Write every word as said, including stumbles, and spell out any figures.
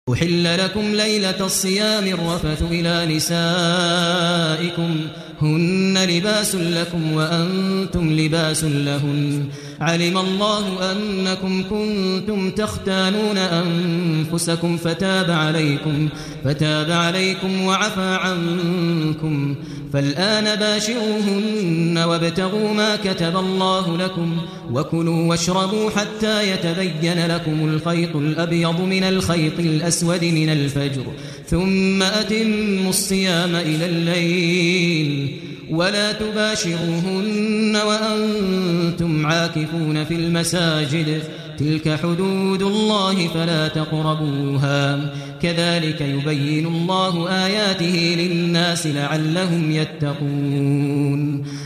أحل لكم ليلة الصيام الرفث إلى نسائكم هن لباس لكم وأنتم لباس لهن علم الله أنكم كنتم تختانون أنفسكم فتاب عليكم فتاب عليكم وعفى عنكم فالآن باشروهن وابتغوا ما كتب الله لكم وكلوا واشربوا حتى يتبين لكم الخيط الأبيض من الخيط الأسود من الفجر ثم أتموا الصيام إلى الليل ولا تباشروهن وأنتم عاكفون في المساجد تلك حدود الله فلا تقربوها كذلك يبين الله آياته للناس لعلهم يتقون